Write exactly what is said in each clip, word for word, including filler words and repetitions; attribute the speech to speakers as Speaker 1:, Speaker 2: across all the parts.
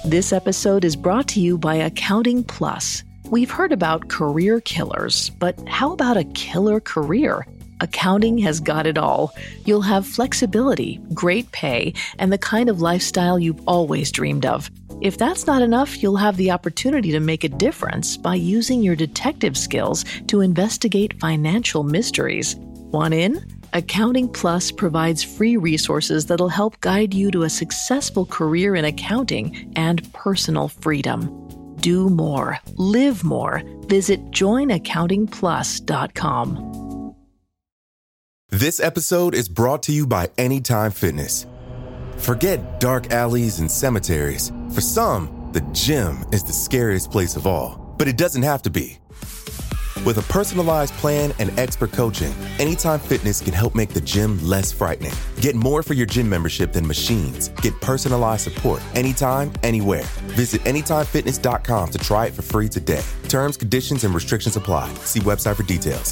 Speaker 1: This episode is brought to you by Accounting Plus. We've heard about career killers, but how about a killer career? Accounting has got it all. You'll have flexibility, great pay, and the kind of lifestyle you've always dreamed of. If that's not enough, you'll have the opportunity to make a difference by using your detective skills to investigate financial mysteries. Want in? Accounting Plus provides free resources that'll help guide you to a successful career in accounting and personal freedom. Do more. Live more. Visit join accounting plus dot com.
Speaker 2: This episode is brought to you by Anytime Fitness. Forget dark alleys and cemeteries. For some, the gym is the scariest place of all. But it doesn't have to be. With a personalized plan and expert coaching, Anytime Fitness can help make the gym less frightening. Get more for your gym membership than machines. Get personalized support anytime, anywhere. Visit anytime fitness dot com to try it for free today. Terms, conditions, and restrictions apply. See website for details.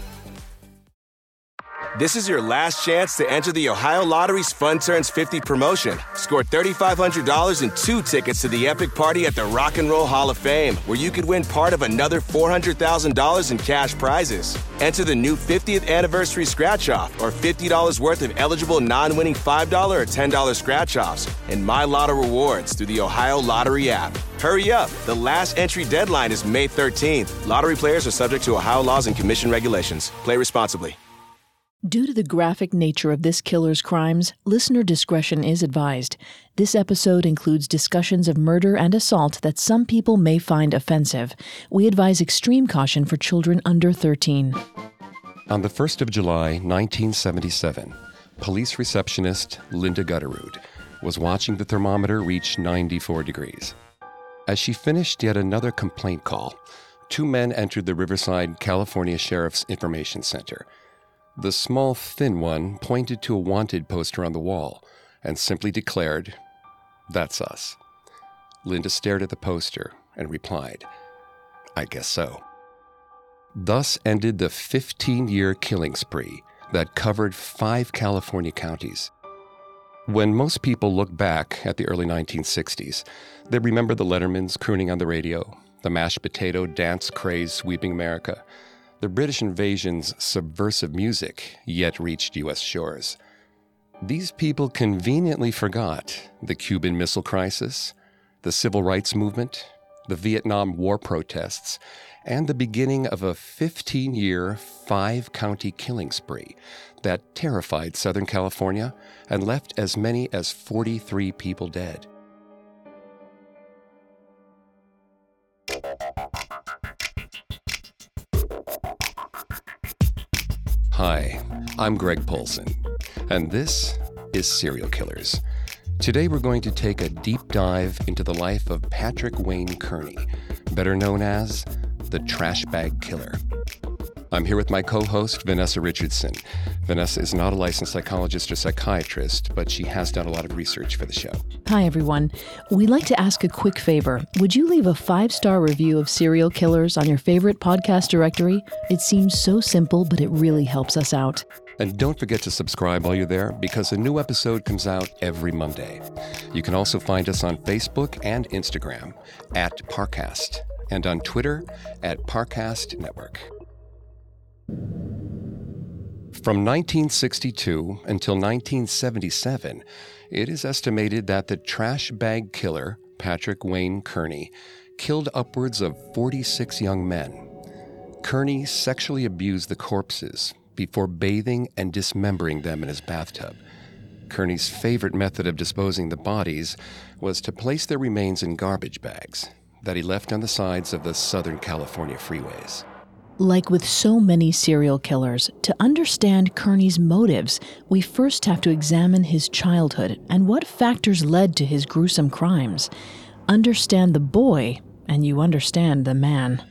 Speaker 3: This is your last chance to enter the Ohio Lottery's Fun Turns fifty promotion. Score three thousand five hundred dollars and two tickets to the epic party at the Rock and Roll Hall of Fame, where you could win part of another four hundred thousand dollars in cash prizes. Enter the new fiftieth anniversary scratch-off or fifty dollars worth of eligible non-winning five dollars or ten dollars scratch-offs and My Lotto rewards through the Ohio Lottery app. Hurry up. The last entry deadline is May thirteenth. Lottery players are subject to Ohio laws and commission regulations. Play responsibly.
Speaker 1: Due to the graphic nature of this killer's crimes, listener discretion is advised. This episode includes discussions of murder and assault that some people may find offensive. We advise extreme caution for children under thirteen.
Speaker 4: On the first of July, nineteen seventy-seven, police receptionist Linda Gutterud was watching the thermometer reach ninety-four degrees. As she finished yet another complaint call, two men entered the Riverside, California Sheriff's Information Center. The small, thin one pointed to a wanted poster on the wall and simply declared, "That's us." Linda stared at the poster and replied, "I guess so." Thus ended the fifteen-year killing spree that covered five California counties. When most people look back at the early nineteen sixties, they remember the Lettermans crooning on the radio, the mashed potato dance craze sweeping America. The British invasion's subversive music yet reached U S shores. These people conveniently forgot the Cuban Missile Crisis, the Civil Rights Movement, the Vietnam War protests, and the beginning of a fifteen-year, five-county killing spree that terrified Southern California and left as many as forty-three people dead. Hi, I'm Greg Polson, and this is Serial Killers. Today we're going to take a deep dive into the life of Patrick Wayne Kearney, better known as the Trash Bag Killer. I'm here with my co-host, Vanessa Richardson. Vanessa is not a licensed psychologist or psychiatrist, but she has done a lot of research for the show.
Speaker 1: Hi, everyone. We'd like to ask a quick favor. Would you leave a five-star review of Serial Killers on your favorite podcast directory? It seems so simple, but it really helps us out.
Speaker 4: And don't forget to subscribe while you're there, because a new episode comes out every Monday. You can also find us on Facebook and Instagram at Parcast, and on Twitter at Parcast Network. From nineteen sixty-two until nineteen seventy-seven, it is estimated that the trash bag killer, Patrick Wayne Kearney, killed upwards of forty-six young men. Kearney sexually abused the corpses before bathing and dismembering them in his bathtub. Kearney's favorite method of disposing the bodies was to place their remains in garbage bags that he left on the sides of the Southern California freeways.
Speaker 1: Like with so many serial killers, to understand Kearney's motives, we first have to examine his childhood and what factors led to his gruesome crimes. Understand the boy, and you understand the man.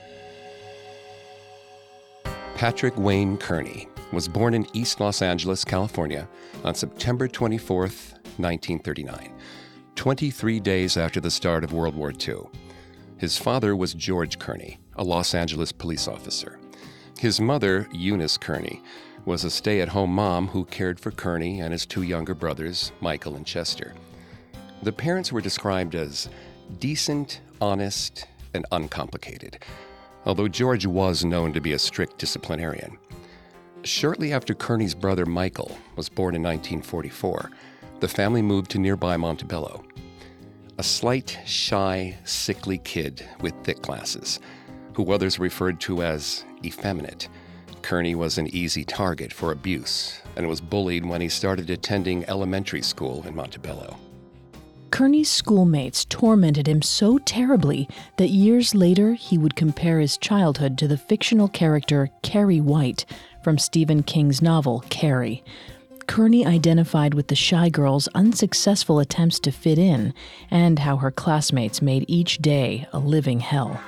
Speaker 4: Patrick Wayne Kearney was born in East Los Angeles, California, on September twenty-fourth, nineteen thirty-nine, twenty-three days after the start of World War Two. His father was George Kearney, a Los Angeles police officer. His mother, Eunice Kearney, was a stay-at-home mom who cared for Kearney and his two younger brothers, Michael and Chester. The parents were described as decent, honest, and uncomplicated, although George was known to be a strict disciplinarian. Shortly after Kearney's brother Michael was born in nineteen forty-four, the family moved to nearby Montebello. A slight, shy, sickly kid with thick glasses, who others referred to as effeminate, Kearney was an easy target for abuse and was bullied when he started attending elementary school in Montebello.
Speaker 1: Kearney's schoolmates tormented him so terribly that years later he would compare his childhood to the fictional character Carrie White from Stephen King's novel Carrie. Kearney identified with the shy girl's unsuccessful attempts to fit in and how her classmates made each day a living hell.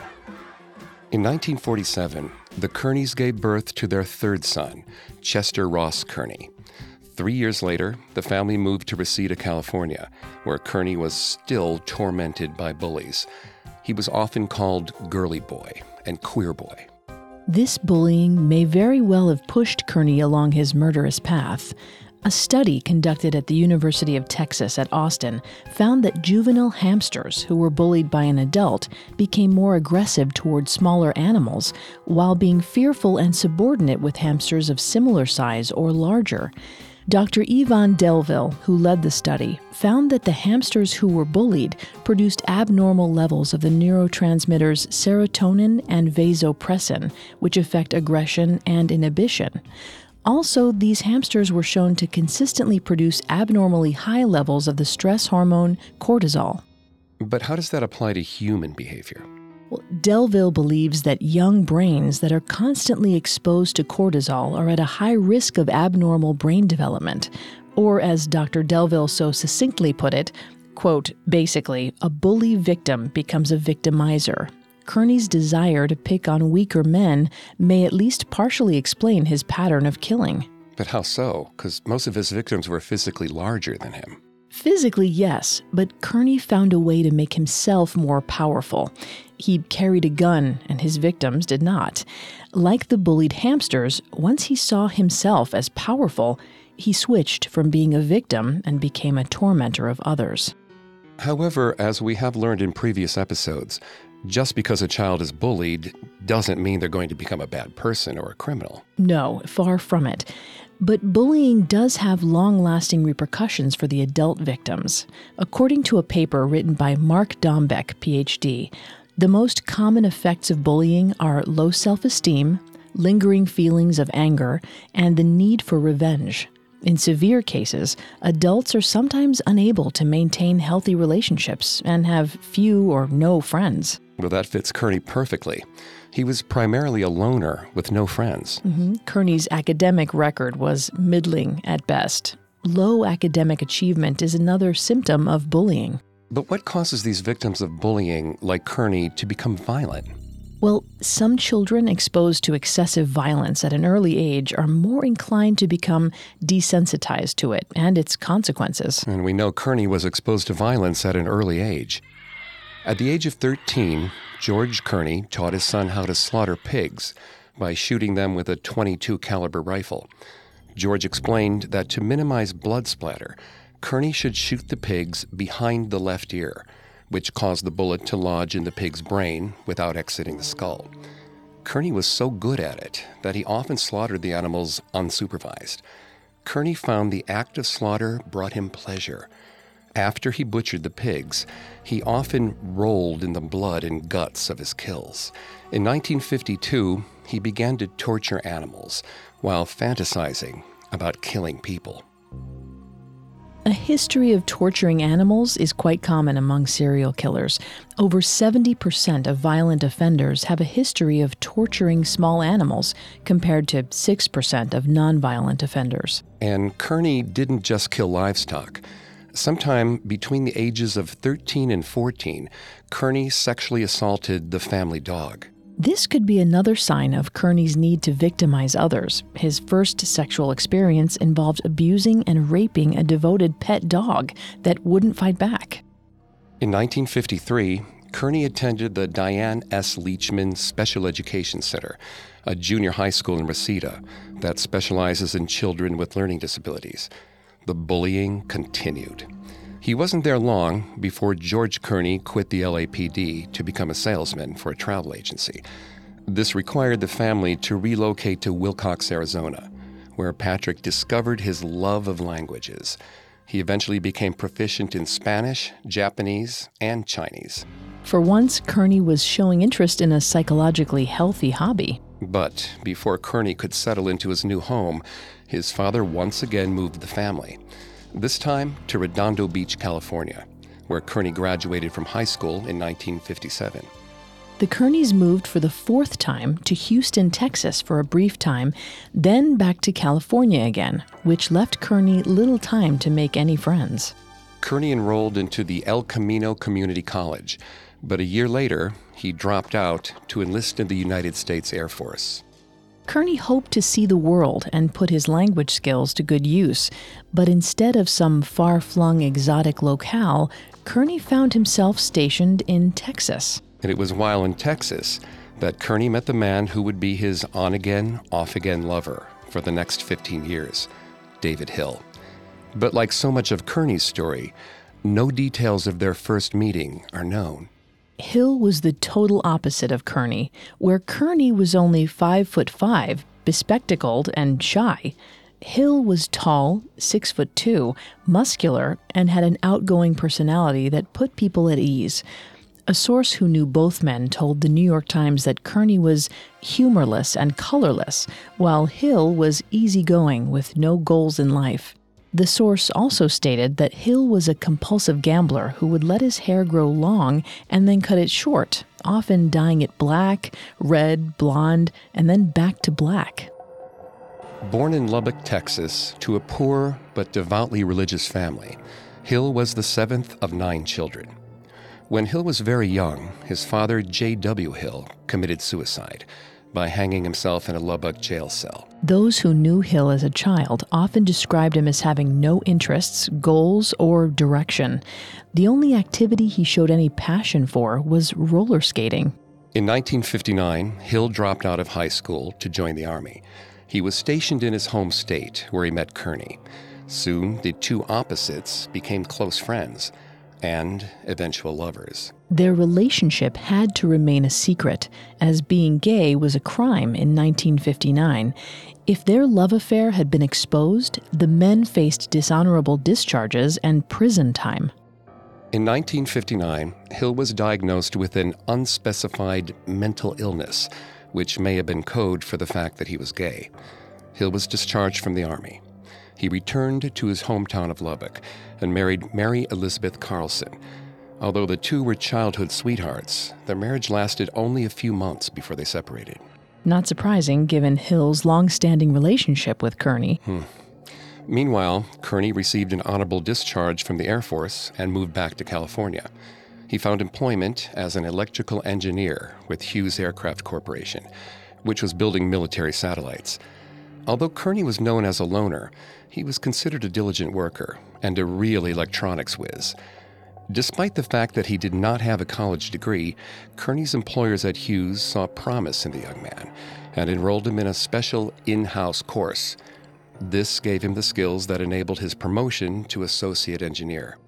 Speaker 4: In nineteen forty-seven, the Kearneys gave birth to their third son, Chester Ross Kearney. Three years later, the family moved to Reseda, California, where Kearney was still tormented by bullies. He was often called Girly Boy and Queer Boy.
Speaker 1: This bullying may very well have pushed Kearney along his murderous path. A study conducted at the University of Texas at Austin found that juvenile hamsters who were bullied by an adult became more aggressive toward smaller animals, while being fearful and subordinate with hamsters of similar size or larger. Doctor Yvonne Delville, who led the study, found that the hamsters who were bullied produced abnormal levels of the neurotransmitters serotonin and vasopressin, which affect aggression and inhibition. Also, these hamsters were shown to consistently produce abnormally high levels of the stress hormone cortisol.
Speaker 4: But how does that apply to human behavior?
Speaker 1: Well, Delville believes that young brains that are constantly exposed to cortisol are at a high risk of abnormal brain development. Or, as Doctor Delville so succinctly put it, quote, basically, a bully victim becomes a victimizer. Kearney's desire to pick on weaker men may at least partially explain his pattern of killing.
Speaker 4: But how so? Because most of his victims were physically larger than him.
Speaker 1: Physically, yes, but Kearney found a way to make himself more powerful. He carried a gun, and his victims did not. Like the bullied hamsters, once he saw himself as powerful, he switched from being a victim and became a tormentor of others.
Speaker 4: However, as we have learned in previous episodes, just because a child is bullied doesn't mean they're going to become a bad person or a criminal.
Speaker 1: No, far from it. But bullying does have long-lasting repercussions for the adult victims. According to a paper written by Mark Dombeck, P H D, the most common effects of bullying are low self-esteem, lingering feelings of anger, and the need for revenge. In severe cases, adults are sometimes unable to maintain healthy relationships and have few or no friends.
Speaker 4: Well, that fits Kearney perfectly. He was primarily a loner with no friends.
Speaker 1: Mm-hmm. Kearney's academic record was middling at best. Low academic achievement is another symptom of bullying.
Speaker 4: But what causes these victims of bullying, like Kearney, to become violent?
Speaker 1: Well, some children exposed to excessive violence at an early age are more inclined to become desensitized to it and its consequences.
Speaker 4: And we know Kearney was exposed to violence at an early age. At the age of thirteen, George Kearney taught his son how to slaughter pigs by shooting them with a twenty-two caliber rifle. George explained that to minimize blood splatter, Kearney should shoot the pigs behind the left ear, which caused the bullet to lodge in the pig's brain without exiting the skull. Kearney was so good at it that he often slaughtered the animals unsupervised. Kearney found the act of slaughter brought him pleasure. After he butchered the pigs, he often rolled in the blood and guts of his kills. In nineteen fifty-two, he began to torture animals while fantasizing about killing people.
Speaker 1: A history of torturing animals is quite common among serial killers. Over seventy percent of violent offenders have a history of torturing small animals, compared to six percent of nonviolent offenders.
Speaker 4: And Kearney didn't just kill livestock. Sometime between the ages of thirteen and fourteen, Kearney sexually assaulted the family dog.
Speaker 1: This could be another sign of Kearney's need to victimize others. His first sexual experience involved abusing and raping a devoted pet dog that wouldn't fight back.
Speaker 4: In nineteen fifty-three, Kearney attended the Diane S. Leachman Special Education Center, a junior high school in Reseda that specializes in children with learning disabilities. The bullying continued. He wasn't there long before George Kearney quit the L A P D to become a salesman for a travel agency. This required the family to relocate to Willcox, Arizona, where Patrick discovered his love of languages. He eventually became proficient in Spanish, Japanese, and Chinese.
Speaker 1: For once, Kearney was showing interest in a psychologically healthy hobby.
Speaker 4: But before Kearney could settle into his new home, his father once again moved the family, this time to Redondo Beach, California, where Kearney graduated from high school in nineteen fifty-seven.
Speaker 1: The Kearneys moved for the fourth time to Houston, Texas for a brief time, then back to California again, which left Kearney little time to make any friends.
Speaker 4: Kearney enrolled into the El Camino Community College, but a year later, he dropped out to enlist in the United States Air Force.
Speaker 1: Kearney hoped to see the world and put his language skills to good use, but instead of some far-flung exotic locale, Kearney found himself stationed in Texas.
Speaker 4: And it was while in Texas that Kearney met the man who would be his on-again, off-again lover for the next fifteen years, David Hill. But like so much of Kearney's story, no details of their first meeting are known.
Speaker 1: Hill was the total opposite of Kearney, where Kearney was only five foot five, bespectacled and shy. Hill was tall, six foot two, muscular, and had an outgoing personality that put people at ease. A source who knew both men told the New York Times that Kearney was humorless and colorless, while Hill was easygoing with no goals in life. The source also stated that Hill was a compulsive gambler who would let his hair grow long and then cut it short, often dyeing it black, red, blonde, and then back to black.
Speaker 4: Born in Lubbock, Texas, to a poor but devoutly religious family, Hill was the seventh of nine children. When Hill was very young, his father, J W Hill, committed suicide by hanging himself in a Lubbock jail cell.
Speaker 1: Those who knew Hill as a child often described him as having no interests, goals, or direction. The only activity he showed any passion for was roller skating.
Speaker 4: In nineteen fifty-nine, Hill dropped out of high school to join the Army. He was stationed in his home state, where he met Kearney. Soon, the two opposites became close friends and eventual lovers.
Speaker 1: Their relationship had to remain a secret, as being gay was a crime in nineteen fifty-nine. If their love affair had been exposed, the men faced dishonorable discharges and prison time.
Speaker 4: In nineteen fifty-nine, Hill was diagnosed with an unspecified mental illness, which may have been code for the fact that he was gay. Hill was discharged from the Army. He returned to his hometown of Lubbock and married Mary Elizabeth Carlson. Although the two were childhood sweethearts, their marriage lasted only a few months before they separated.
Speaker 1: Not surprising, given Hill's long-standing relationship with Kearney.
Speaker 4: Hmm. Meanwhile, Kearney received an honorable discharge from the Air Force and moved back to California. He found employment as an electrical engineer with Hughes Aircraft Corporation, which was building military satellites. Although Kearney was known as a loner, he was considered a diligent worker and a real electronics whiz. Despite the fact that he did not have a college degree, Kearney's employers at Hughes saw promise in the young man and enrolled him in a special in-house course. This gave him the skills that enabled his promotion to associate engineer.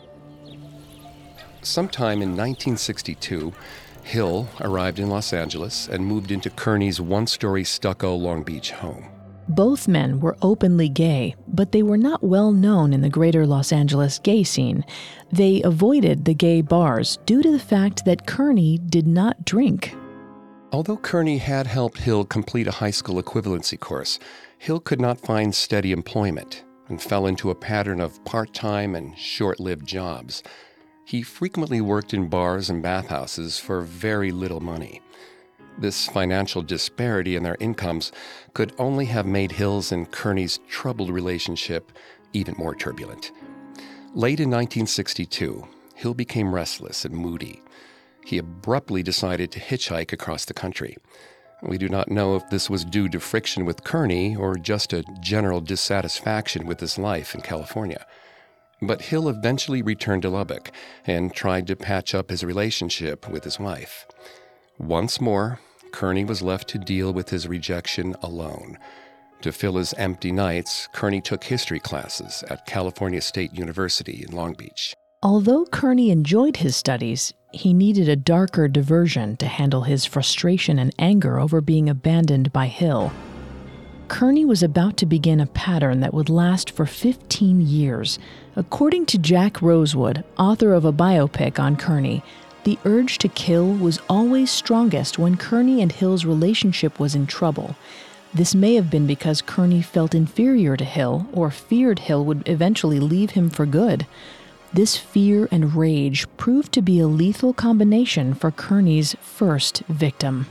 Speaker 4: Sometime in nineteen sixty-two, Hill arrived in Los Angeles and moved into Kearney's one-story stucco Long Beach home.
Speaker 1: Both men were openly gay, but they were not well known in the greater Los Angeles gay scene. They avoided the gay bars due to the fact that Kearney did not drink.
Speaker 4: Although Kearney had helped Hill complete a high school equivalency course, Hill could not find steady employment and fell into a pattern of part-time and short-lived jobs. He frequently worked in bars and bathhouses for very little money. This financial disparity in their incomes could only have made Hill's and Kearney's troubled relationship even more turbulent. Late in nineteen sixty-two, Hill became restless and moody. He abruptly decided to hitchhike across the country. We do not know if this was due to friction with Kearney or just a general dissatisfaction with his life in California. But Hill eventually returned to Lubbock and tried to patch up his relationship with his wife. Once more, Kearney was left to deal with his rejection alone. To fill his empty nights, Kearney took history classes at California State University in Long Beach.
Speaker 1: Although Kearney enjoyed his studies, he needed a darker diversion to handle his frustration and anger over being abandoned by Hill. Kearney was about to begin a pattern that would last for fifteen years. According to Jack Rosewood, author of a biopic on Kearney, the urge to kill was always strongest when Kearney and Hill's relationship was in trouble. This may have been because Kearney felt inferior to Hill or feared Hill would eventually leave him for good. This fear and rage proved to be a lethal combination for Kearney's first victim.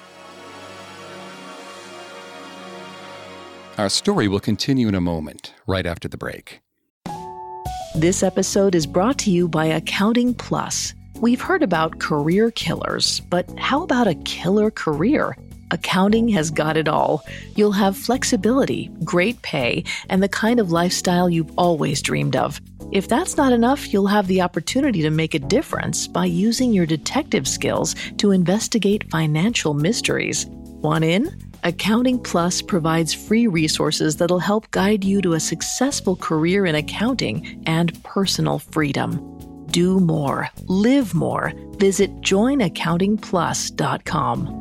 Speaker 4: Our story will continue in a moment, right after the break.
Speaker 1: This episode is brought to you by Accounting Plus. We've heard about career killers, but how about a killer career? Accounting has got it all. You'll have flexibility, great pay, and the kind of lifestyle you've always dreamed of. If that's not enough, you'll have the opportunity to make a difference by using your detective skills to investigate financial mysteries. Want in? Accounting Plus provides free resources that'll help guide you to a successful career in accounting and personal freedom. Do more. Live more. Visit join accounting plus dot com.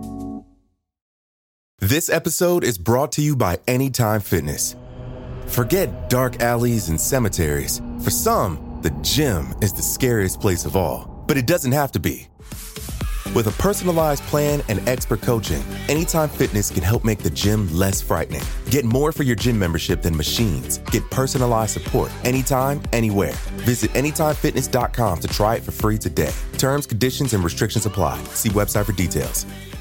Speaker 2: This episode is brought to you by Anytime Fitness. Forget dark alleys and cemeteries. For some, the gym is the scariest place of all. But it doesn't have to be. With a personalized plan and expert coaching, Anytime Fitness can help make the gym less frightening. Get more for your gym membership than machines. Get personalized support anytime, anywhere. Visit anytime fitness dot com to try it for free today. Terms, conditions, and restrictions apply. See website for details.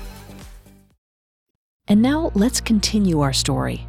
Speaker 1: And now let's continue our story.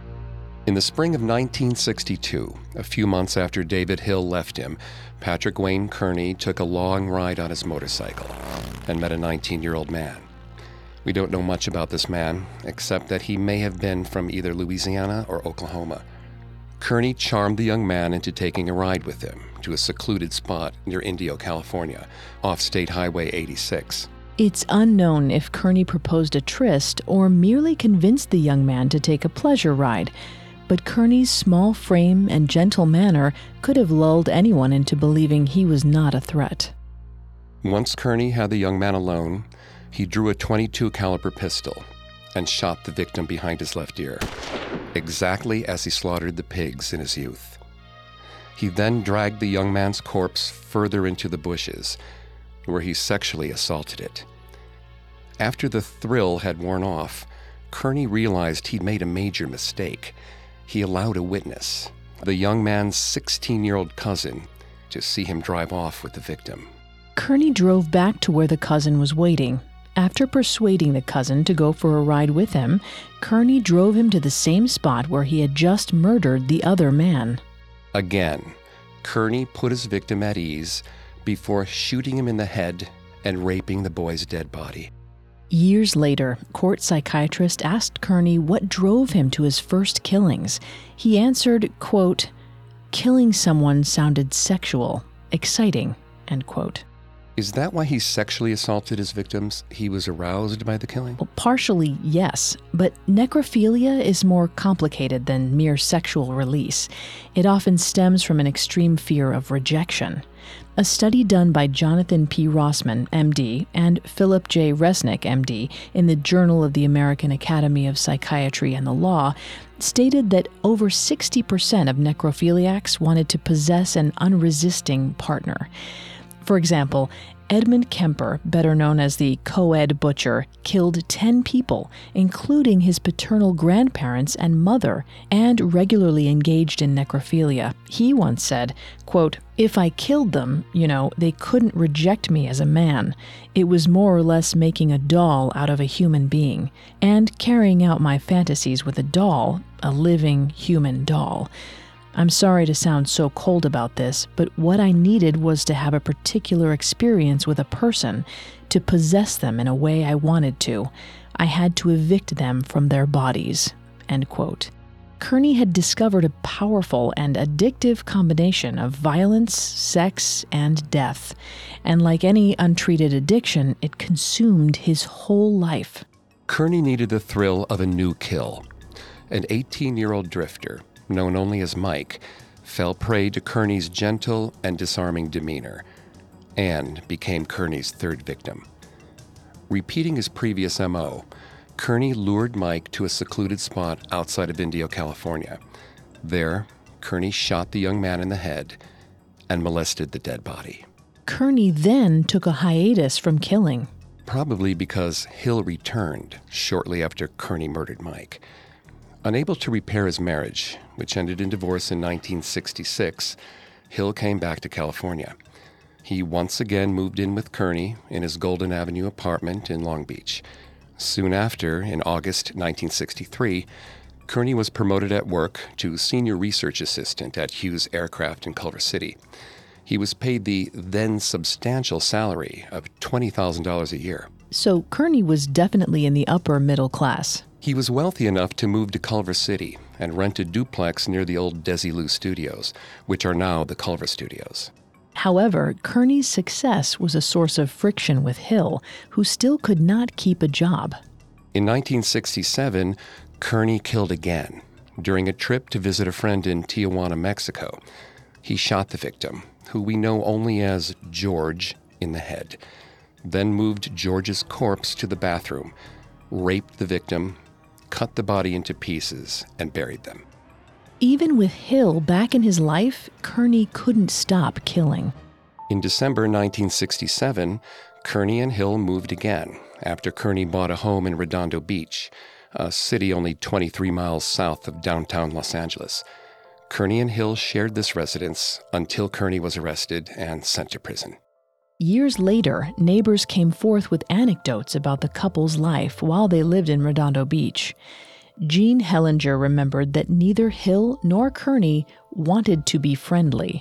Speaker 4: In the spring of nineteen sixty-two, a few months after David Hill left him, Patrick Wayne Kearney took a long ride on his motorcycle and met a nineteen-year-old man. We don't know much about this man, except that he may have been from either Louisiana or Oklahoma. Kearney charmed the young man into taking a ride with him to a secluded spot near Indio, California, off State Highway eighty-six.
Speaker 1: It's unknown if Kearney proposed a tryst or merely convinced the young man to take a pleasure ride, but Kearney's small frame and gentle manner could have lulled anyone into believing he was not a threat.
Speaker 4: Once Kearney had the young man alone, he drew a twenty-two caliber pistol and shot the victim behind his left ear, exactly as he slaughtered the pigs in his youth. He then dragged the young man's corpse further into the bushes, where he sexually assaulted it. After the thrill had worn off, Kearney realized he'd made a major mistake. He allowed a witness, the young man's sixteen-year-old cousin, to see him drive off with the victim.
Speaker 1: Kearney drove back to where the cousin was waiting. After persuading the cousin to go for a ride with him, Kearney drove him to the same spot where he had just murdered the other man.
Speaker 4: Again, Kearney put his victim at ease before shooting him in the head and raping the boy's dead body.
Speaker 1: Years later, court psychiatrist asked Kearney what drove him to his first killings. He answered, quote, "Killing someone sounded sexual, exciting," end quote.
Speaker 4: Is that why he sexually assaulted his victims? He was aroused by the killing?
Speaker 1: Well, partially, yes, but necrophilia is more complicated than mere sexual release. It often stems from an extreme fear of rejection. A study done by Jonathan P. Rossman, M D, and Philip J. Resnick, M D, in the Journal of the American Academy of Psychiatry and the Law stated that over sixty percent of necrophiliacs wanted to possess an unresisting partner. For example, Edmund Kemper, better known as the co-ed butcher, killed ten people, including his paternal grandparents and mother, and regularly engaged in necrophilia. He once said, quote, "If I killed them, you know, they couldn't reject me as a man. It was more or less making a doll out of a human being, and carrying out my fantasies with a doll, a living human doll. I'm sorry to sound so cold about this, but what I needed was to have a particular experience with a person, to possess them in a way I wanted to. I had to evict them from their bodies," end quote. Kearney had discovered a powerful and addictive combination of violence, sex, and death. And like any untreated addiction, it consumed his whole life.
Speaker 4: Kearney needed the thrill of a new kill. An eighteen-year-old drifter, known only as Mike, fell prey to Kearney's gentle and disarming demeanor and became Kearney's third victim. Repeating his previous M O, Kearney lured Mike to a secluded spot outside of Indio, California. There, Kearney shot the young man in the head and molested the dead body.
Speaker 1: Kearney then took a hiatus from killing.
Speaker 4: Probably because Hill returned shortly after Kearney murdered Mike. Unable to repair his marriage, which ended in divorce in nineteen sixty-six, Hill came back to California. He once again moved in with Kearney in his Golden Avenue apartment in Long Beach. Soon after, in August nineteen sixty-three, Kearney was promoted at work to senior research assistant at Hughes Aircraft in Culver City. He was paid the then substantial salary of twenty thousand dollars a year.
Speaker 1: So Kearney was definitely in the upper middle class.
Speaker 4: He was wealthy enough to move to Culver City and rent a duplex near the old Desilu Studios, which are now the Culver Studios.
Speaker 1: However, Kearney's success was a source of friction with Hill, who still could not keep a job.
Speaker 4: In nineteen sixty-seven, Kearney killed again during a trip to visit a friend in Tijuana, Mexico. He shot the victim, who we know only as George, in the head, then moved George's corpse to the bathroom, raped the victim, cut the body into pieces, and buried them.
Speaker 1: Even with Hill back in his life, Kearney couldn't stop killing.
Speaker 4: In December nineteen sixty-seven, Kearney and Hill moved again after Kearney bought a home in Redondo Beach, a city only twenty-three miles south of downtown Los Angeles. Kearney and Hill shared this residence until Kearney was arrested and sent to prison.
Speaker 1: Years later, neighbors came forth with anecdotes about the couple's life while they lived in Redondo Beach. Jean Hellinger remembered that neither Hill nor Kearney wanted to be friendly.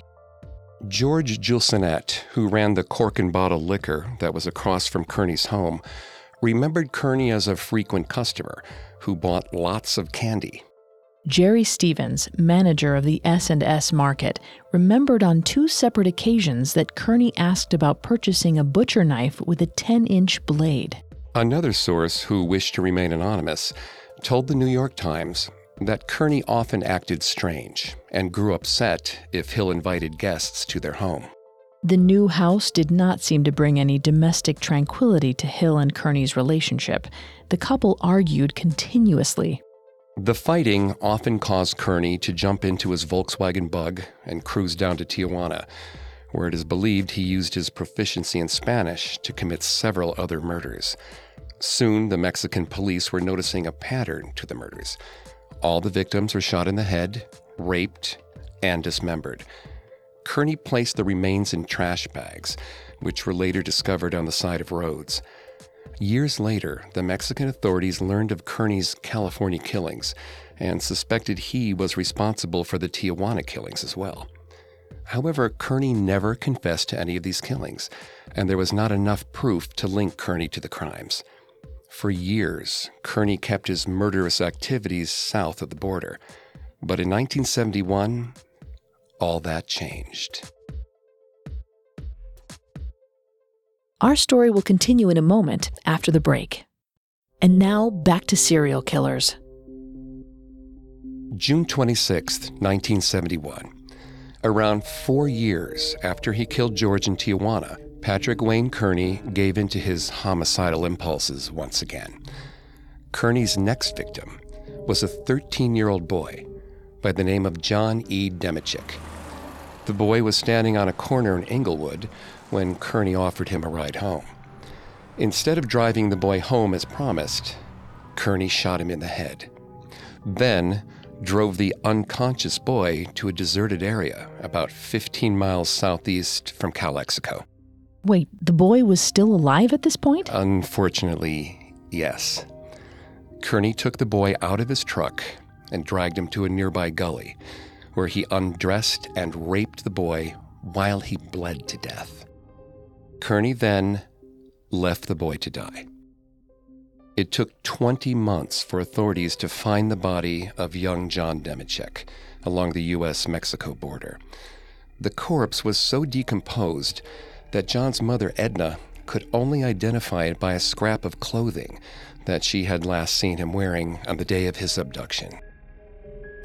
Speaker 4: George Gilsonet, who ran the Cork and Bottle Liquor that was across from Kearney's home, remembered Kearney as a frequent customer who bought lots of candy.
Speaker 1: Jerry Stevens, manager of the S and S Market, remembered on two separate occasions that Kearney asked about purchasing a butcher knife with a ten-inch blade.
Speaker 4: Another source, who wished to remain anonymous, told the New York Times that Kearney often acted strange and grew upset if Hill invited guests to their home.
Speaker 1: The new house did not seem to bring any domestic tranquility to Hill and Kearney's relationship. The couple argued continuously.
Speaker 4: The fighting often caused Kearney to jump into his Volkswagen Bug and cruise down to Tijuana, where it is believed he used his proficiency in Spanish to commit several other murders. Soon, the Mexican police were noticing a pattern to the murders. All the victims were shot in the head, raped, and dismembered. Kearney placed the remains in trash bags, which were later discovered on the side of roads. Years later, the Mexican authorities learned of Kearney's California killings and suspected he was responsible for the Tijuana killings as well. However, Kearney never confessed to any of these killings, and there was not enough proof to link Kearney to the crimes. For years, Kearney kept his murderous activities south of the border. But in nineteen seventy-one, all that changed.
Speaker 1: Our story will continue in a moment after the break. And now, back to serial killers.
Speaker 4: June twenty-sixth, nineteen seventy-one. Around four years after he killed George in Tijuana, Patrick Wayne Kearney gave in to his homicidal impulses once again. Kearney's next victim was a thirteen-year-old boy by the name of John E. Demichik. The boy was standing on a corner in Inglewood when Kearney offered him a ride home. Instead of driving the boy home as promised, Kearney shot him in the head. Then drove the unconscious boy to a deserted area about fifteen miles southeast from Calexico.
Speaker 1: Wait, the boy was still alive at this point?
Speaker 4: Unfortunately, yes. Kearney took the boy out of his truck and dragged him to a nearby gully, where he undressed and raped the boy while he bled to death. Kearney then left the boy to die. It took twenty months for authorities to find the body of young John Demichik along the U S Mexico border. The corpse was so decomposed that John's mother, Edna, could only identify it by a scrap of clothing that she had last seen him wearing on the day of his abduction.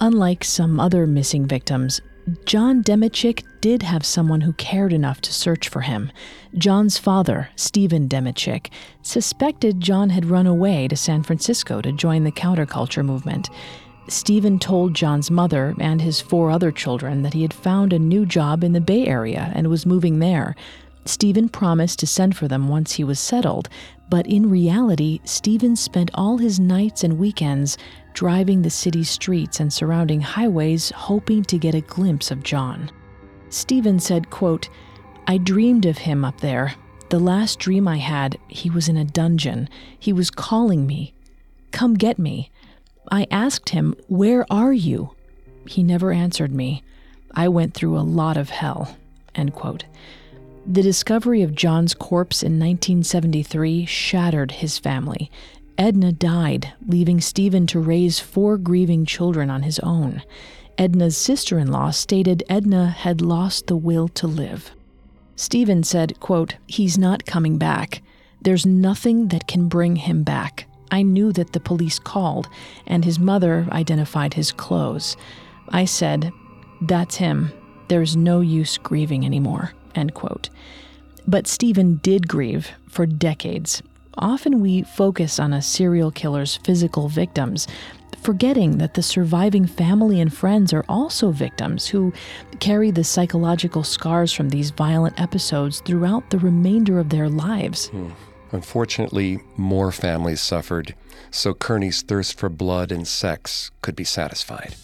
Speaker 1: Unlike some other missing victims, John Demechik did have someone who cared enough to search for him. John's father, Stephen Demechik, suspected John had run away to San Francisco to join the counterculture movement. Stephen told John's mother and his four other children that he had found a new job in the Bay Area and was moving there. Stephen promised to send for them once he was settled, but in reality, Stephen spent all his nights and weekends driving the city's streets and surrounding highways hoping to get a glimpse of John. Stephen said, quote, "I dreamed of him up there. The last dream I had, he was in a dungeon. He was calling me. Come get me. I asked him, 'Where are you?' He never answered me. I went through a lot of hell." End quote. The discovery of John's corpse in nineteen seventy-three shattered his family. Edna died, leaving Stephen to raise four grieving children on his own. Edna's sister-in-law stated Edna had lost the will to live. Stephen said, quote, "He's not coming back. There's nothing that can bring him back. I knew that the police called, and his mother identified his clothes. I said, 'That's him. There's no use grieving anymore.'" End quote. But Stephen did grieve for decades. Often we focus on a serial killer's physical victims, forgetting that the surviving family and friends are also victims who carry the psychological scars from these violent episodes throughout the remainder of their lives.
Speaker 4: Hmm. Unfortunately, more families suffered, so Kearney's thirst for blood and sex could be satisfied.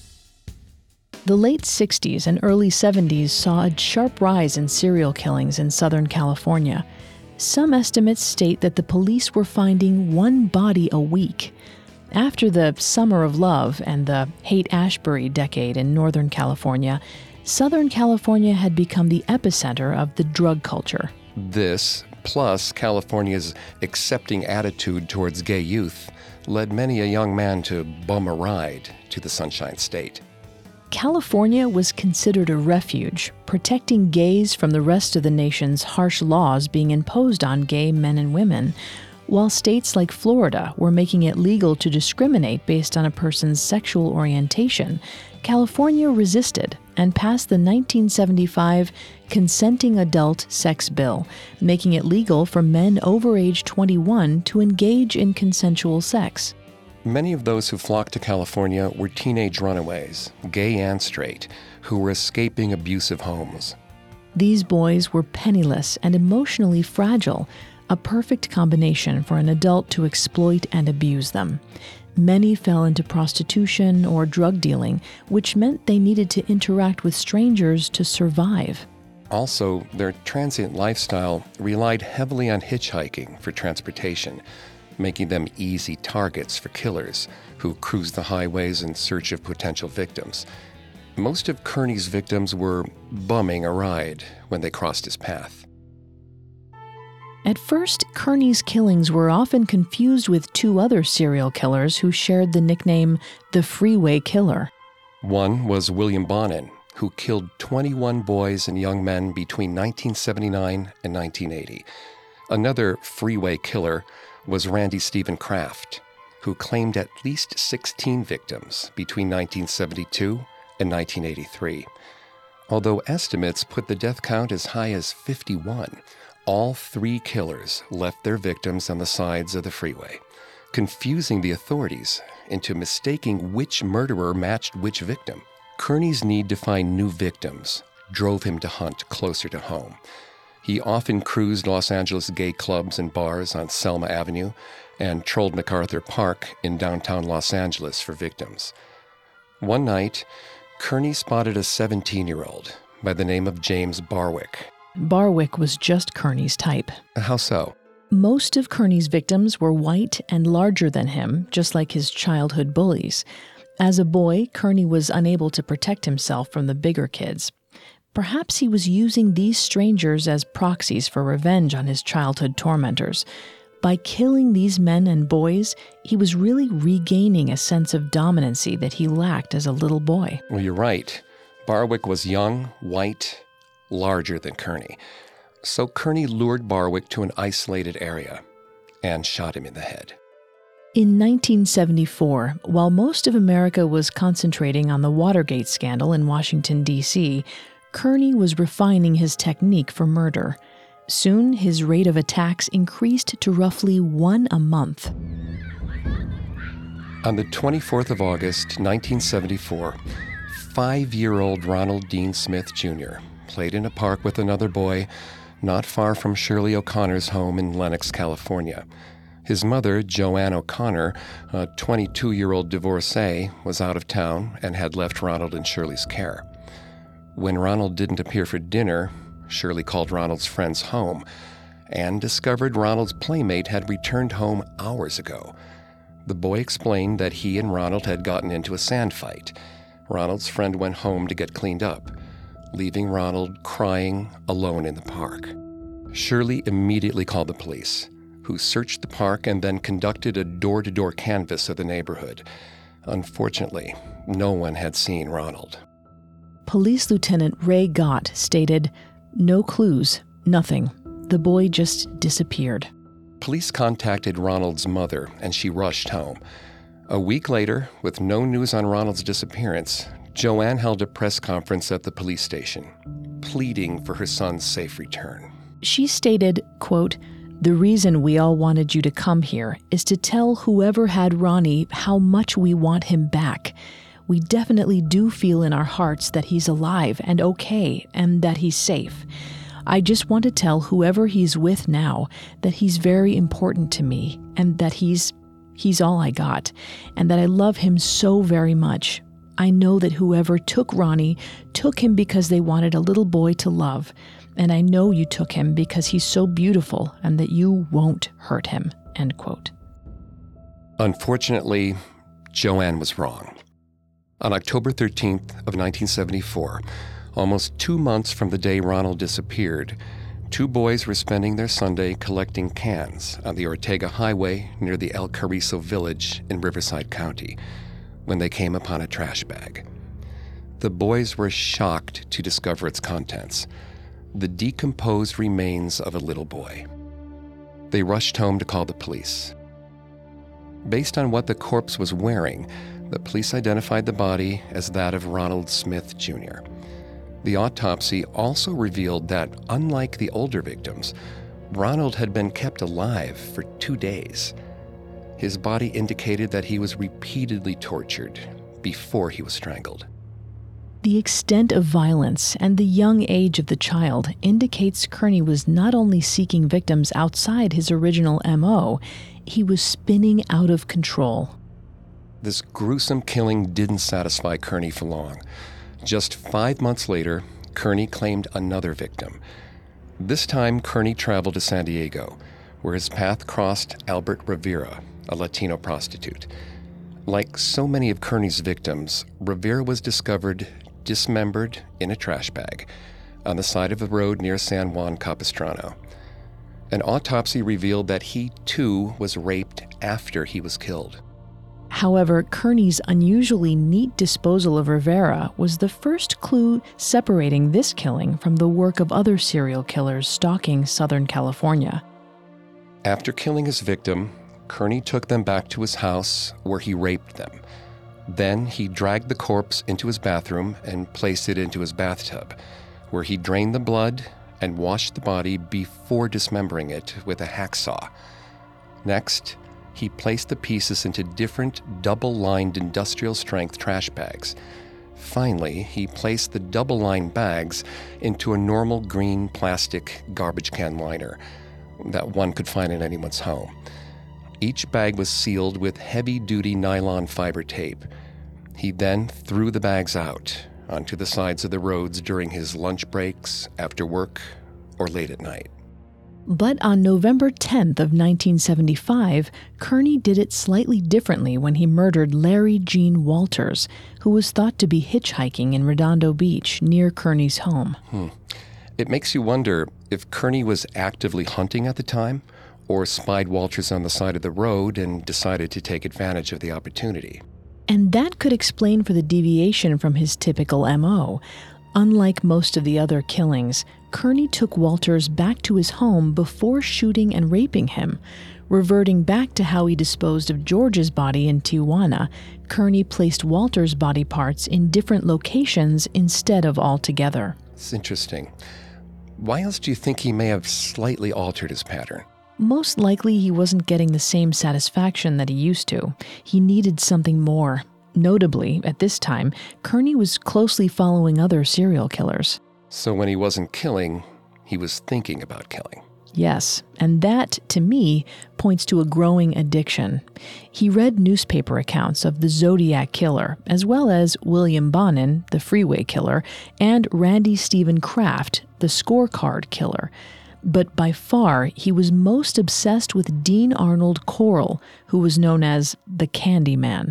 Speaker 1: The late sixties and early seventies saw a sharp rise in serial killings in Southern California. Some estimates state that the police were finding one body a week. After the Summer of Love and the Haight-Ashbury decade in Northern California, Southern California had become the epicenter of the drug culture.
Speaker 4: This, plus California's accepting attitude towards gay youth, led many a young man to bum a ride to the Sunshine State.
Speaker 1: California was considered a refuge, protecting gays from the rest of the nation's harsh laws being imposed on gay men and women, while states like Florida were making it legal to discriminate based on a person's sexual orientation. California resisted and passed the nineteen seventy-five Consenting Adult Sex Bill, making it legal for men over age twenty-one to engage in consensual sex.
Speaker 4: Many of those who flocked to California were teenage runaways, gay and straight, who were escaping abusive homes.
Speaker 1: These boys were penniless and emotionally fragile, a perfect combination for an adult to exploit and abuse them. Many fell into prostitution or drug dealing, which meant they needed to interact with strangers to survive.
Speaker 4: Also, their transient lifestyle relied heavily on hitchhiking for transportation, making them easy targets for killers who cruised the highways in search of potential victims. Most of Kearney's victims were bumming a ride when they crossed his path.
Speaker 1: At first, Kearney's killings were often confused with two other serial killers who shared the nickname the Freeway Killer.
Speaker 4: One was William Bonin, who killed twenty-one boys and young men between nineteen seventy-nine and nineteen eighty. Another Freeway Killer was Randy Stephen Kraft, who claimed at least sixteen victims between nineteen seventy-two and nineteen eighty-three. Although estimates put the death count as high as fifty-one, all three killers left their victims on the sides of the freeway, confusing the authorities into mistaking which murderer matched which victim. Kearney's need to find new victims drove him to hunt closer to home. He often cruised Los Angeles gay clubs and bars on Selma Avenue and trolled MacArthur Park in downtown Los Angeles for victims. One night, Kearney spotted a seventeen-year-old by the name of James Barwick.
Speaker 1: Barwick was just Kearney's type.
Speaker 4: How so?
Speaker 1: Most of Kearney's victims were white and larger than him, just like his childhood bullies. As a boy, Kearney was unable to protect himself from the bigger kids. Perhaps he was using these strangers as proxies for revenge on his childhood tormentors. By killing these men and boys, he was really regaining a sense of dominancy that he lacked as a little boy.
Speaker 4: Well, you're right. Barwick was young, white, larger than Kearney. So Kearney lured Barwick to an isolated area and shot him in the head.
Speaker 1: In nineteen seventy-four, while most of America was concentrating on the Watergate scandal in Washington, D C, Kearney was refining his technique for murder. Soon, his rate of attacks increased to roughly one a month.
Speaker 4: On the twenty-fourth of August, nineteen seventy-four, five-year-old Ronald Dean Smith Junior played in a park with another boy not far from Shirley O'Connor's home in Lenox, California. His mother, Joanne O'Connor, a twenty-two-year-old divorcee, was out of town and had left Ronald in Shirley's care. When Ronald didn't appear for dinner, Shirley called Ronald's friends home and discovered Ronald's playmate had returned home hours ago. The boy explained that he and Ronald had gotten into a sand fight. Ronald's friend went home to get cleaned up, leaving Ronald crying alone in the park. Shirley immediately called the police, who searched the park and then conducted a door-to-door canvass of the neighborhood. Unfortunately, no one had seen Ronald.
Speaker 1: Police Lieutenant Ray Gott stated, "No clues, nothing. The boy just disappeared."
Speaker 4: Police contacted Ronald's mother, and she rushed home. A week later, with no news on Ronald's disappearance, Joanne held a press conference at the police station, pleading for her son's safe return.
Speaker 1: She stated, quote, "The reason we all wanted you to come here is to tell whoever had Ronnie how much we want him back. We definitely do feel in our hearts that he's alive and okay and that he's safe. I just want to tell whoever he's with now that he's very important to me and that he's he's all I got and that I love him so very much. I know that whoever took Ronnie took him because they wanted a little boy to love. And I know you took him because he's so beautiful and that you won't hurt him," end quote.
Speaker 4: Unfortunately, Joanne was wrong. On October thirteenth of nineteen seventy-four, almost two months from the day Ronald disappeared, two boys were spending their Sunday collecting cans on the Ortega Highway near the El Carrizo village in Riverside County when they came upon a trash bag. The boys were shocked to discover its contents: the decomposed remains of a little boy. They rushed home to call the police. Based on what the corpse was wearing, the police identified the body as that of Ronald Smith Junior The autopsy also revealed that, unlike the older victims, Ronald had been kept alive for two days. His body indicated that he was repeatedly tortured before he was strangled.
Speaker 1: The extent of violence and the young age of the child indicates Kearney was not only seeking victims outside his original M O, he was spinning out of control.
Speaker 4: This gruesome killing didn't satisfy Kearney for long. Just five months later, Kearney claimed another victim. This time, Kearney traveled to San Diego, where his path crossed Albert Rivera, a Latino prostitute. Like so many of Kearney's victims, Rivera was discovered dismembered in a trash bag on the side of the road near San Juan Capistrano. An autopsy revealed that he, too, was raped after he was killed.
Speaker 1: However, Kearney's unusually neat disposal of Rivera was the first clue separating this killing from the work of other serial killers stalking Southern California.
Speaker 4: After killing his victim, Kearney took them back to his house where he raped them. Then he dragged the corpse into his bathroom and placed it into his bathtub, where he drained the blood and washed the body before dismembering it with a hacksaw. Next, he placed the pieces into different double-lined industrial-strength trash bags. Finally, he placed the double-lined bags into a normal green plastic garbage can liner that one could find in anyone's home. Each bag was sealed with heavy-duty nylon fiber tape. He then threw the bags out onto the sides of the roads during his lunch breaks, after work, or late at night.
Speaker 1: But on November tenth of nineteen seventy-five, Kearney did it slightly differently when he murdered Larry Gene Walters, who was thought to be hitchhiking in Redondo Beach near Kearney's home.
Speaker 4: Hmm. It makes you wonder if Kearney was actively hunting at the time, or spied Walters on the side of the road and decided to take advantage of the opportunity.
Speaker 1: And that could explain for the deviation from his typical M O. Unlike most of the other killings, Kearney took Walters back to his home before shooting and raping him. Reverting back to how he disposed of George's body in Tijuana, Kearney placed Walter's body parts in different locations instead of all together.
Speaker 4: It's interesting. Why else do you think he may have slightly altered his pattern?
Speaker 1: Most likely he wasn't getting the same satisfaction that he used to. He needed something more. Notably, at this time, Kearney was closely following other serial killers.
Speaker 4: So when he wasn't killing, he was thinking about killing.
Speaker 1: Yes, and that, to me, points to a growing addiction. He read newspaper accounts of the Zodiac Killer, as well as William Bonin, the Freeway Killer, and Randy Stephen Kraft, the Scorecard Killer. But by far, he was most obsessed with Dean Arnold Corll, who was known as the Candyman.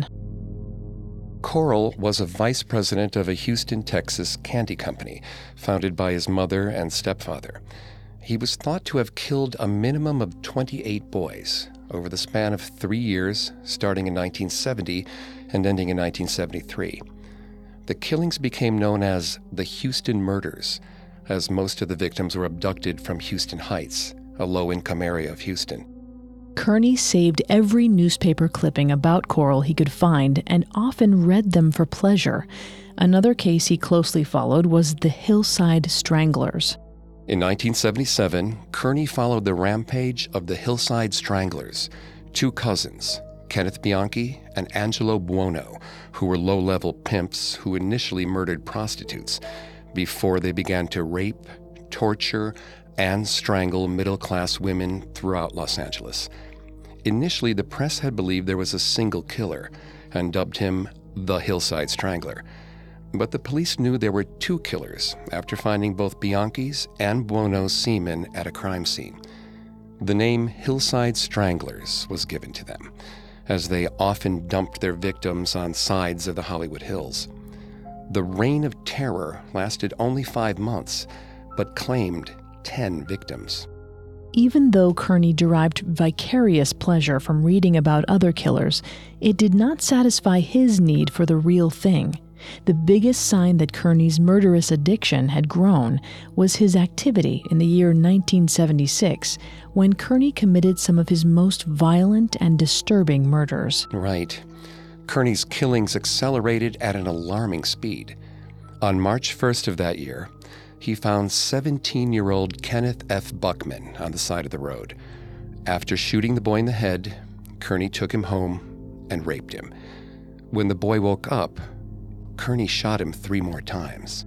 Speaker 4: Corll was a vice president of a Houston, Texas candy company, founded by his mother and stepfather. He was thought to have killed a minimum of twenty-eight boys over the span of three years, starting in nineteen seventy and ending in nineteen seventy-three. The killings became known as the Houston Murders, as most of the victims were abducted from Houston Heights, a low-income area of Houston.
Speaker 1: Kearney saved every newspaper clipping about Corll he could find and often read them for pleasure. Another case he closely followed was the Hillside Stranglers.
Speaker 4: In nineteen seventy-seven, Kearney followed the rampage of the Hillside Stranglers, two cousins, Kenneth Bianchi and Angelo Buono, who were low-level pimps who initially murdered prostitutes before they began to rape, torture, and strangle middle-class women throughout Los Angeles. Initially, the press had believed there was a single killer and dubbed him the Hillside Strangler. But the police knew there were two killers after finding both Bianchi's and Buono's semen at a crime scene. The name Hillside Stranglers was given to them, as they often dumped their victims on sides of the Hollywood Hills. The reign of terror lasted only five months, but claimed ten victims.
Speaker 1: Even though Kearney derived vicarious pleasure from reading about other killers, it did not satisfy his need for the real thing. The biggest sign that Kearney's murderous addiction had grown was his activity in the year nineteen seventy-six, when Kearney committed some of his most violent and disturbing murders.
Speaker 4: Right. Kearney's killings accelerated at an alarming speed. On March first of that year, he found seventeen-year-old Kenneth F. Buckman on the side of the road. After shooting the boy in the head, Kearney took him home and raped him. When the boy woke up, Kearney shot him three more times.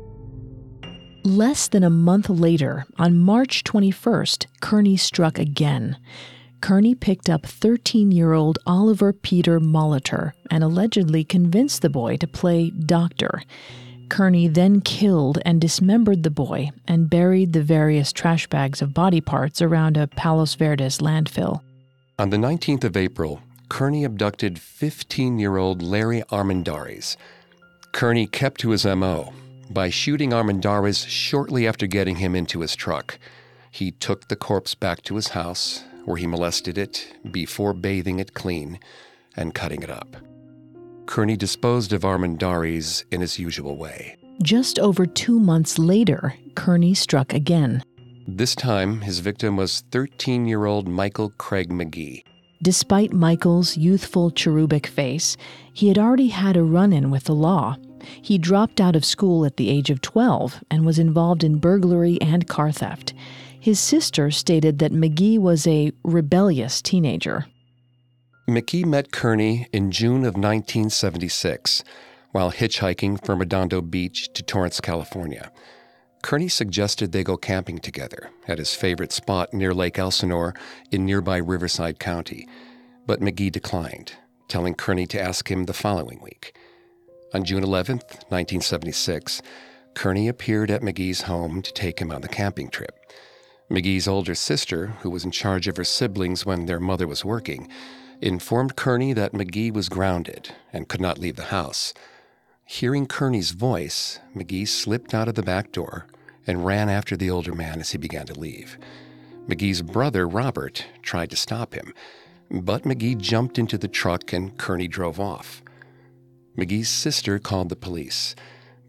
Speaker 1: Less than a month later, on March twenty-first, Kearney struck again. Kearney picked up thirteen-year-old Oliver Peter Molitor and allegedly convinced the boy to play doctor. Kearney then killed and dismembered the boy and buried the various trash bags of body parts around a Palos Verdes landfill.
Speaker 4: On the nineteenth of April, Kearney abducted fifteen-year-old Larry Armendariz. Kearney kept to his M O by shooting Armendariz shortly after getting him into his truck. He took the corpse back to his house, where he molested it before bathing it clean and cutting it up. Kearney disposed of Armendariz in his usual way.
Speaker 1: Just over two months later, Kearney struck again.
Speaker 4: This time, his victim was thirteen-year-old Michael Craig McGee.
Speaker 1: Despite Michael's youthful cherubic face, he had already had a run-in with the law. He dropped out of school at the age of twelve and was involved in burglary and car theft. His sister stated that McGee was a rebellious teenager.
Speaker 4: McGee met Kearney in June of nineteen seventy-six while hitchhiking from Redondo Beach to Torrance, California. Kearney suggested they go camping together at his favorite spot near Lake Elsinore in nearby Riverside County, but McGee declined, telling Kearney to ask him the following week. On June eleventh, nineteen seventy-six, Kearney appeared at McGee's home to take him on the camping trip. McGee's older sister, who was in charge of her siblings when their mother was working, informed Kearney that McGee was grounded and could not leave the house. Hearing Kearney's voice, McGee slipped out of the back door and ran after the older man as he began to leave. McGee's brother, Robert, tried to stop him, but McGee jumped into the truck and Kearney drove off. McGee's sister called the police,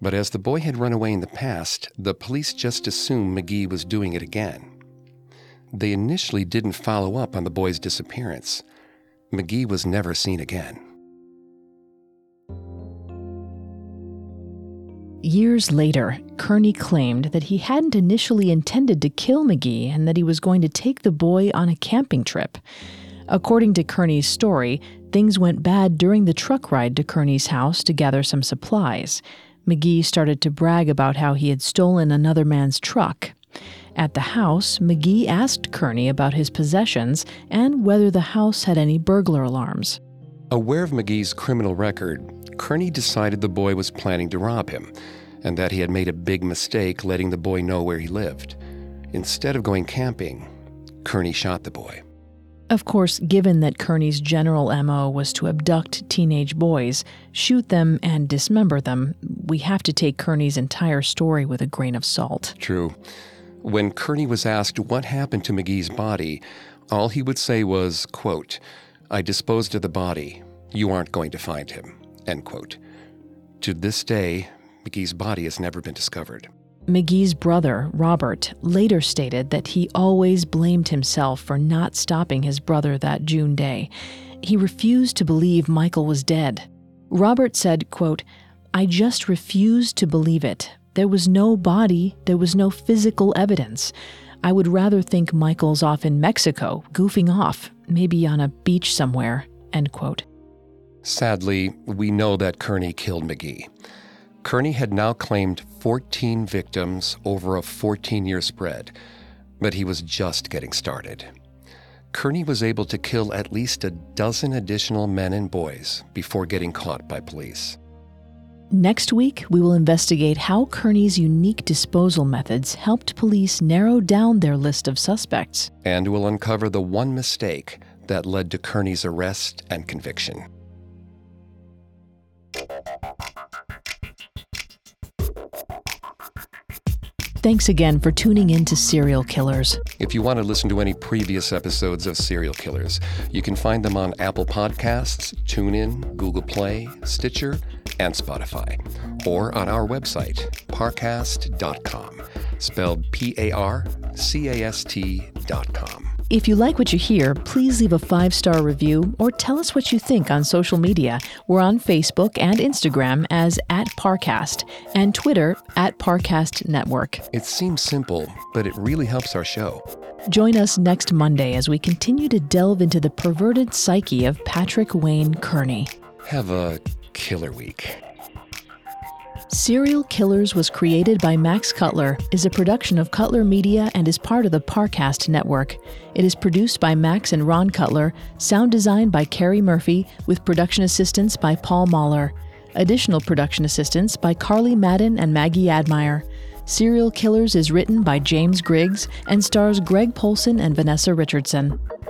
Speaker 4: But as the boy had run away in the past, the police just assumed McGee was doing it again. They initially didn't follow up on the boy's disappearance. McGee was never seen again.
Speaker 1: Years later, Kearney claimed that he hadn't initially intended to kill McGee and that he was going to take the boy on a camping trip. According to Kearney's story, things went bad during the truck ride to Kearney's house to gather some supplies. McGee started to brag about how he had stolen another man's truck. At the house, McGee asked Kearney about his possessions and whether the house had any burglar alarms.
Speaker 4: Aware of McGee's criminal record, Kearney decided the boy was planning to rob him, and that he had made a big mistake letting the boy know where he lived. Instead of going camping, Kearney shot the boy.
Speaker 1: Of course, given that Kearney's general M O was to abduct teenage boys, shoot them, and dismember them, we have to take Kearney's entire story with a grain of salt.
Speaker 4: True. When Kearney was asked what happened to McGee's body, all he would say was, quote, "I disposed of the body. You aren't going to find him," end quote. To this day, McGee's body has never been discovered.
Speaker 1: McGee's brother, Robert, later stated that he always blamed himself for not stopping his brother that June day. He refused to believe Michael was dead. Robert said, quote, "I just refused to believe it. There was no body, there was no physical evidence. I would rather think Michael's off in Mexico, goofing off, maybe on a beach somewhere," end quote.
Speaker 4: Sadly, we know that Kearney killed McGee. Kearney had now claimed fourteen victims over a fourteen-year spread, but he was just getting started. Kearney was able to kill at least a dozen additional men and boys before getting caught by police.
Speaker 1: Next week, we will investigate how Kearney's unique disposal methods helped police narrow down their list of suspects.
Speaker 4: And we'll uncover the one mistake that led to Kearney's arrest and conviction.
Speaker 1: Thanks again for tuning in to Serial Killers.
Speaker 4: If you want to listen to any previous episodes of Serial Killers, you can find them on Apple Podcasts, TuneIn, Google Play, Stitcher, and Spotify, or on our website, parcast dot com, spelled P A R C A S T dot com.
Speaker 1: If you like what you hear, please leave a five-star review or tell us what you think on social media. We're on Facebook and Instagram as at Parcast and Twitter at Parcast Network.
Speaker 4: It seems simple, but it really helps our show.
Speaker 1: Join us next Monday as we continue to delve into the perverted psyche of Patrick Wayne Kearney.
Speaker 4: Have a killer week.
Speaker 1: Serial Killers was created by Max Cutler, is a production of Cutler Media, and is part of the Parcast Network. It is produced by Max and Ron Cutler, sound designed by Carrie Murphy, with production assistance by Paul Mahler. Additional production assistance by Carly Madden and Maggie Admire. Serial Killers is written by James Griggs and stars Greg Polson and Vanessa Richardson.